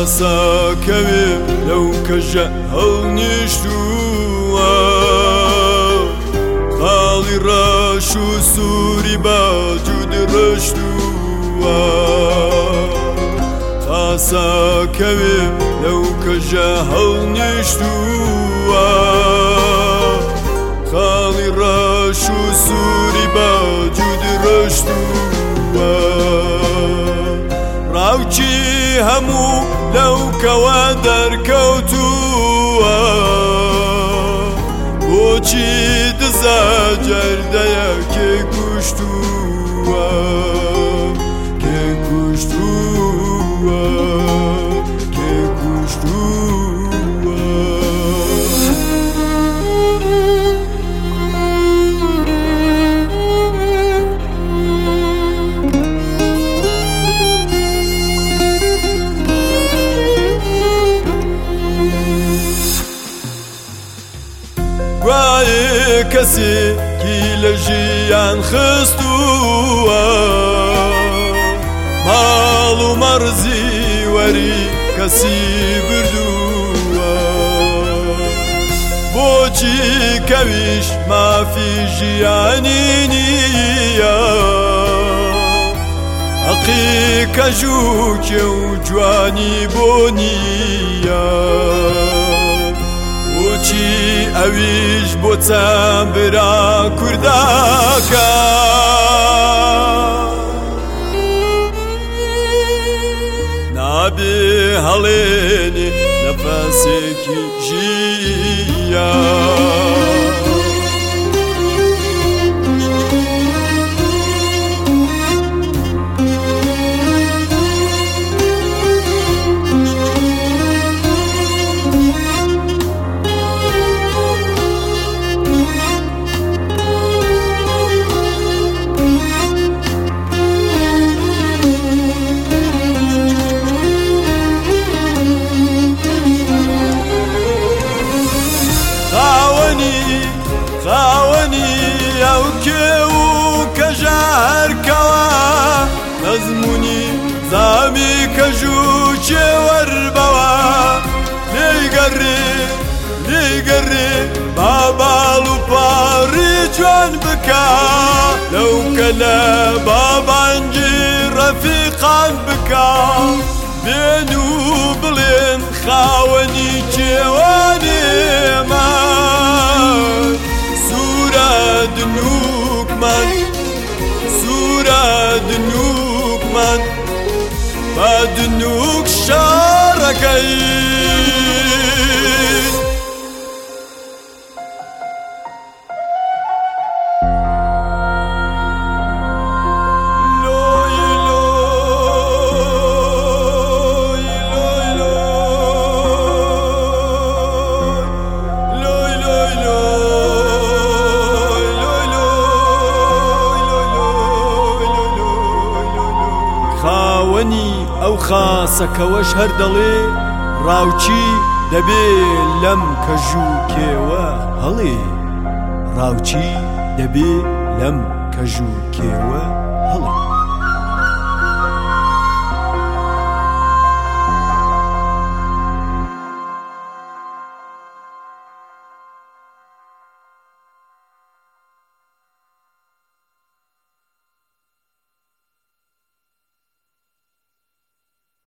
خاسەکەوێ لەو کەژە هەڵنیشتووە خاڵی ڕەش و سووری باجود ڕشتووە خاسەکەوێ لەو کەژە هەڵنیشتووە خاڵی ڕەش و سووری باجود ڕشتووە ڕاوچی هەموو لەو کەوە دەرکەوتووە بۆچی دزە جەردەیە کێ کوشتووە کێ کوشتووە کێ کوشتووە گوایە کەسێکی لە ژیان خستووە ماڵ و مەڕزی وەری کەسی بردووە بۆچی کەویش مافی ژیانی نییە حەقی کەژووکێ و جوانی بۆ نییە بۆچی ئەویش بۆ چەند برا کورداکە نابێ هەڵێنێ نەفەسێکی ژیان خاوەنی ئەو کێو و کەژە هەرکەوە مەزموونی زامی کەژووکێ وەربەوە لێیگەڕێ با باڵ و پاڕی جوان بکە لەو کە لە بابانگی ڕەفیقان بکە بێن و بڵێن خاوەنی کێوانێمان دنووکمان با دنووک شارەکەی خاوەنی ئەو خاسەکەوەش هەر دەڵێ ڕاوچی دەبێ لەم کەژووکێوە هەڵێ ڕاوچی دەبێ لەم کەژووکێوە هەڵێ